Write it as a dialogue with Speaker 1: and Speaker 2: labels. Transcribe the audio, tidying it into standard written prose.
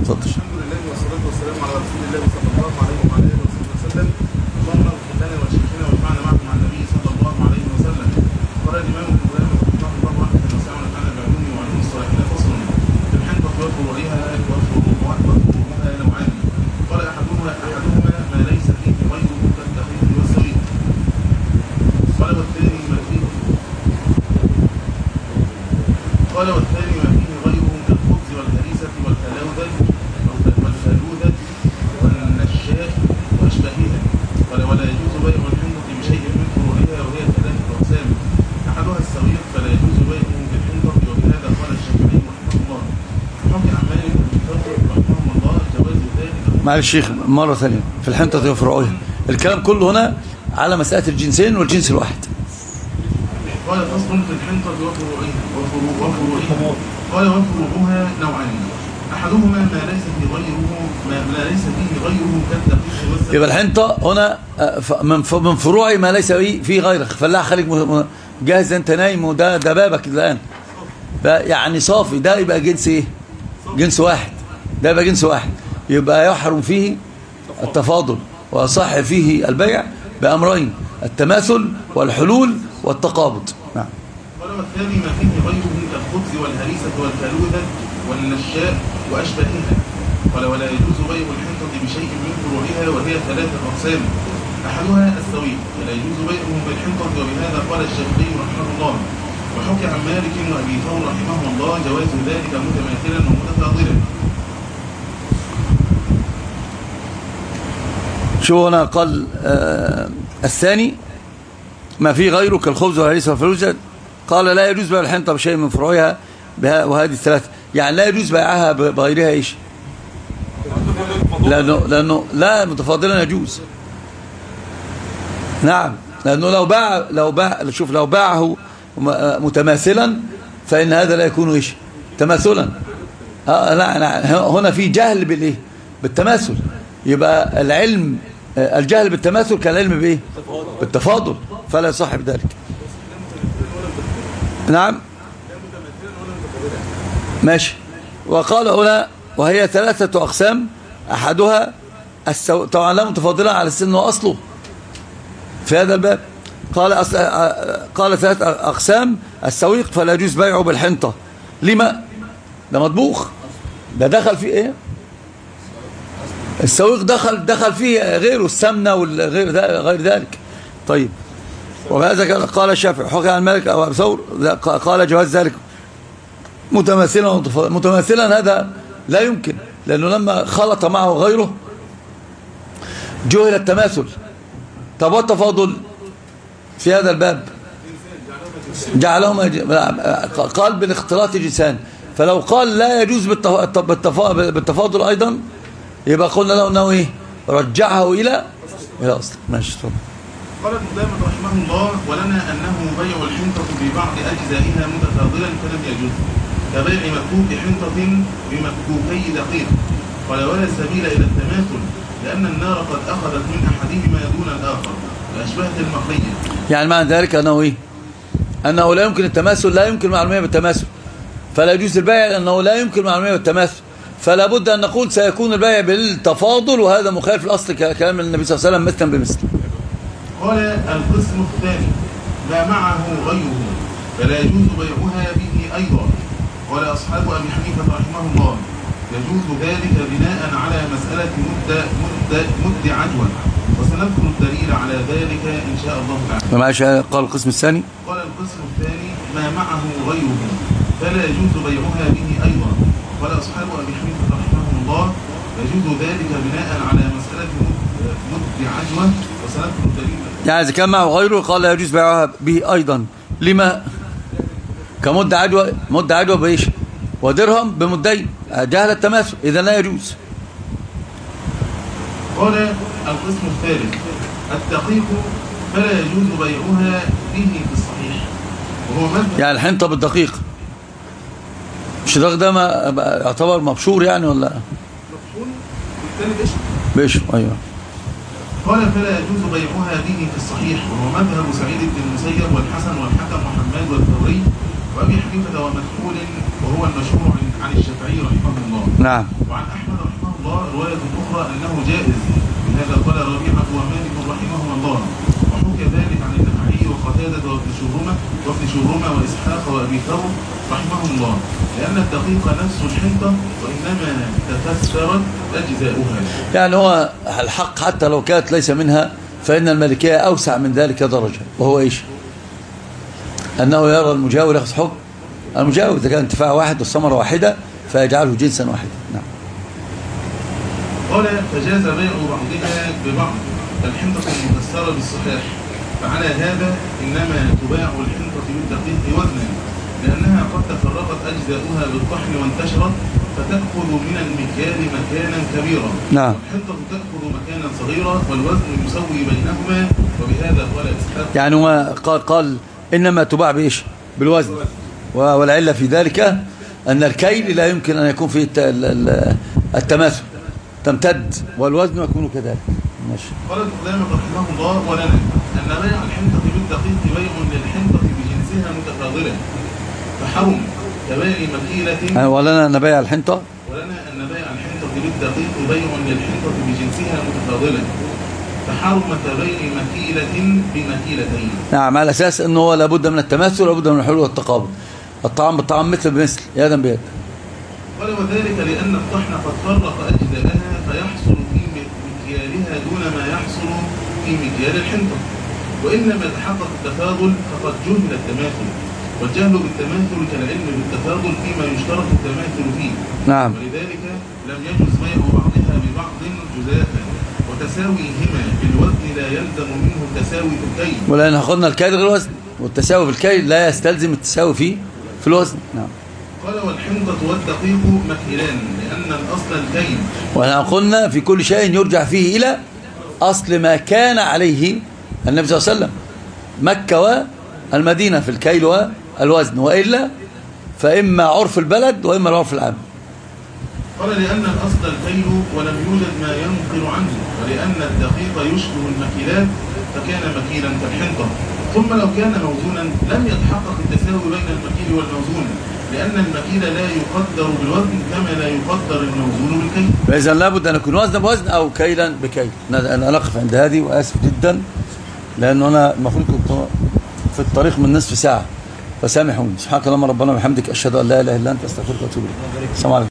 Speaker 1: اتفضل.
Speaker 2: الحمد لله والصلاة والسلام على رسول الله صلى الله عليه وعلى آله وسلم. اللهم اغفر لنا ولشيخنا وانفعنا معه مع النبي صلى الله عليه وسلم. قال الإمام ابن قدامة رحمه الله رحمة واسعة ونفعنا بعلومه وعلوم الصالحين فصل في الحنطة وفروعها نوعان. قال أحدهما ما ليس فيه غيره كالدقيق والسويق. قال والثاني ما فيه غيره كالخبز والهريسة والفلوذة والنشاء وأشباهها. قال ولا يجوز بيع الحنطة بشيء من فروعها وهي ثلاثة أقسام. أحدها السويق فلا يجوز بيعه بالحنطة وبهذا قال الشافعي رحمه الله. وحكي عن مالك رحمه الله جواز ذلك.
Speaker 1: معلش شيخ مرة ثانية في الحنطة وفروعها، الكلام كله هنا على مسألة الجنسين والجنس الواحد.
Speaker 2: قال فصل في الحنطة وفروعها. قال وفروعها نوعان. أحدهما ما ليس فيه غيره كالدقيق والسويق.
Speaker 1: يبقى الحنطة هنا من فروع ما ليس فيه غيره. فلاح خليك جاهز، انت نايم وده بابك الآن، يعني صافي. ده يبقى جنس ايه؟ جنس واحد. ده يبقى جنس واحد، يبقى يحرم فيه التفاضل ويصح فيه البيع بأمرين: التماثل والحلول والتقابض. نعم.
Speaker 2: قال والثاني ما فيه غيره كالخبز والهريسة والفلوذة والنشاء وأشباهها. قال ولا يجوز بيع الحنطة بشيء من فروعها وهي ثلاثة أقسام. أحدها السويق فلا يجوز بيعه بالحنطة وبهذا قال الشافعي رحمه الله. وحكي عن مالك وأبي ثور رحمه الله جواز ذلك متماثلا ومتفاضلا.
Speaker 1: شو هنا قال الثاني ما فيه غيره كالخبز والهريسة والفلوذة. قال لا يجوز بيع الحنطة بشيء من فروعها وهذه الثلاثة، يعني لا يجوز بيعها بغيرها ايش؟ لأنه لا متفاضلا يجوز. نعم، لأنه لو باعه متماثلا فإن هذا لا يكون ايش؟ تماثلا. لا هنا في جهل بالايه؟ بالتماثل. يبقى العلم الجهل بالتماثل كالعلم بايه؟ بالتفاضل، فلا يصح بذلك. نعم ماشي. وقال هنا وهي ثلاثة أقسام. أحدها طبعا لا متفاضلا على السن وأصله في هذا الباب. قال ثلاثة أقسام. السويق فلا يجوز بيعه بالحنطة. لما؟ ده مطبوخ، ده دخل فيه ايه؟ السويق دخل فيه غيره، السمنة غير ذلك. طيب، وهذا قال الشافعي. حكى عن مالك أو أبي ثور قال جواز ذلك متماثلا. هذا لا يمكن، لأنه لما خلط معه غيره جهل التماثل. طب والتفاضل في هذا الباب جعلهما قال بالاختلاط جنسان. فلو قال لا يجوز بالتفاضل أيضا يبقى قلنا له أنه إيه؟ رجعه إلى أصل. ماشي. اتفضل.
Speaker 2: قال ابن قدامة رحمه الله ولنا أنه بيع الحنطة ببعض أجزائها متفاضلا فلم يجوز كبيع مكوك حنطة بمكوكي دقيق. قال ولا سبيل إلى التماثل لأن النار قد أخذت من أحدهما دون الآخر وأشبهت المقلية.
Speaker 1: يعني معنى ذلك أنه إيه؟ أنه لا يمكن التماثل، لا يمكن معلومية بالتماثل، فلا يجوز البيع لأنه لا يمكن معلومية بالتماثل. فلا بد أن نقول سيكون البيع بالتفاضل، وهذا مخالف الأصل كلام النبي صلى الله عليه وسلم مثلا بمثل.
Speaker 2: قال القسم الثاني ما معه غيره فلا يجوز بيعها به أيضا. قال أصحاب أبي حنيفة رحمه الله يجوز ذلك بناء على مسألة مد عجوة، وسنذكر الدليل على ذلك إن شاء الله تعالى.
Speaker 1: معلش قال القسم الثاني.
Speaker 2: قال القسم الثاني ما معه غيره فلا يجوز بيعها به أيضا. قال أصحاب أبي حنيفة رحمه الله يجوز ذلك بناء على مسألة مد عجوة، وسنذكر الدليل.
Speaker 1: يعني إذا كان معه غيره قال لا يجوز بيعها به أيضا. لما؟ كمد عجوة، مد عجوة بإيش؟ ودرهم بمدين، جهل التماثل، إذا لا يجوز.
Speaker 2: قال القسم الثالث الدقيق فلا يجوز بيعها به في الصحيح وهو مذهب.
Speaker 1: يعني الحنطة بالدقيق مش ده ما يعتبر مبشور يعني ولا
Speaker 2: مبشور بالتالي
Speaker 1: بيش؟ أيوه.
Speaker 2: قال فلا يجوز بيعها به في الصحيح وهو مذهب سعيد بن المسيب والحسن والحكم وحماد والثوري وأبي حنيفة ومكحول وهو المشهور عن الشافعي رحمه الله.
Speaker 1: نعم.
Speaker 2: وعن أحمد الله رواية أخرى أنه جائز، بهذا قال ربيعة ومالك رحمهما الله، وحكى ذلك عن النخعي وقتادة وابن شهرمة وإسحاق وأبي ثور رحمهم الله، لأن الدقيق نفس الحنطة وإنما تكسرت أجزاؤها.
Speaker 1: يعني هو الحق حتى لو كانت ليس منها، فإن المالكية أوسع من ذلك درجة، وهو إيش؟ أنه يرى المجاور يأخذ حكم المجاور إذا كان انتفاع واحد والثمرة واحدة فيجعله جنسا واحدا. نعم.
Speaker 2: قال فجاز بيع بعضها ببعض الحنطة المكسرة بالصحاح، فعلى هذا إنما تباع الحنطة بالدقيق وزنا، لأنها قد تفرقت أجزاؤها بالطحن وانتشرت، فتأخذ من المكيال مكانا كبيرا.
Speaker 1: نعم.
Speaker 2: والحنطة تأخذ مكانا صغيرا، والوزن يسوي بينهما، وبهذا قال إسحاق.
Speaker 1: يعني هو قال إنما تباع بإيش؟ بالوزن، والعلة في ذلك أن الكيل لا يمكن أن يكون فيه التماثل، تمتد، والوزن يكون كذلك. ماشي.
Speaker 2: قال القدامى رحمه الله ولنا أن بيع الحنطة بالدقيق بيع للحنطة بجنسها متفاضلة، فحرم كبيع مكيلة.
Speaker 1: ولنا أن بيع الحنطة
Speaker 2: بالدقيق بيع للحنطة بجنسها متفاضلة، فحرم كبيع مكيلة بمكيلتين. نعم،
Speaker 1: على أساس أنه لابد من التماثل ولابد من الحلول والتقابل، الطعام بالطعام مثل بمثل، يدا بيد.
Speaker 2: قال وذلك لأن الطحن قد فرق أجزاءها، فيحصل في مكيالها دون ما يحصل في مكيال الحنطة، وإنما تحقق التفاضل فقد جهل التماثل، والجهل بالتماثل كالعلم بالتفاضل فيما يشترط التماثل فيه.
Speaker 1: نعم.
Speaker 2: ولذلك لم يجوز بيع بعضها ببعض جزافا، وتساويهما بالوزن لا يلزم منه التساوي في الكيل.
Speaker 1: ولأن أخذنا الكيل غير الوزن، والتساوي في الكيل لا يستلزم التساوي في الوزن. نعم.
Speaker 2: قال والحنطة والدقيق مكيلان، لأن الأصل الكيل.
Speaker 1: وأنا قلنا في كل شيء يرجع فيه إلى أصل ما كان عليه النبي صلى الله عليه وسلم، مكة والمدينة في الكيل والوزن، وإلا فإما عرف البلد وإما العرف العام.
Speaker 2: قال لأن الأصل الكيل ولم يوجد ما ينقل عنه، ولأن الدقيق يشبه المكيلات فكان مكيلا كالحنطة، ثم لو كان موزونا لم يتحقق التساوي بين المكيل والموزون، لأن المكيل لا يقدر بالوزن كما لا يقدر الموزون بالكيل.
Speaker 1: فإذا لابد أن يكون وزنا بوزن أو كيلا بكيل. أنا أقف عند هذه، وآسف جدا لأنه أنا المفروض كنت في الطريق من نصف ساعة، فسامحوني. سبحانك اللهم ربنا وبحمدك، أشهد أن لا إله إلا أنت، أستغفرك وأتوب إليك. السلام عليكم.